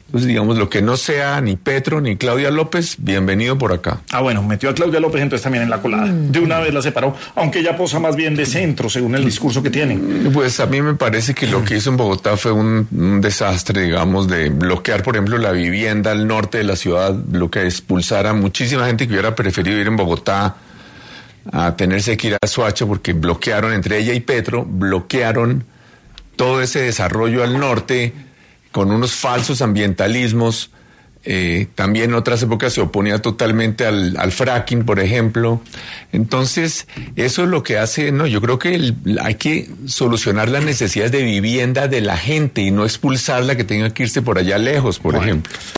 Entonces, digamos, lo que no sea ni Petro ni Claudia López, bienvenido por acá. Ah, bueno, metió a Claudia López entonces también en la colada. De una vez la separó, aunque ella posa más bien de centro, según el discurso que tiene. Pues a mí me parece que lo que hizo en Bogotá fue un desastre, digamos, de bloquear, por ejemplo, la vivienda al norte de la ciudad, lo que expulsar a muchísima gente que hubiera preferido ir en Bogotá a tenerse que ir a Soacha, porque bloquearon, entre ella y Petro, bloquearon todo ese desarrollo al norte con unos falsos ambientalismos. También en otras épocas se oponía totalmente al fracking, por ejemplo. Entonces, eso es lo que hace, no, yo creo que hay que solucionar las necesidades de vivienda de la gente y no expulsarla que tenga que irse por allá lejos, por ejemplo.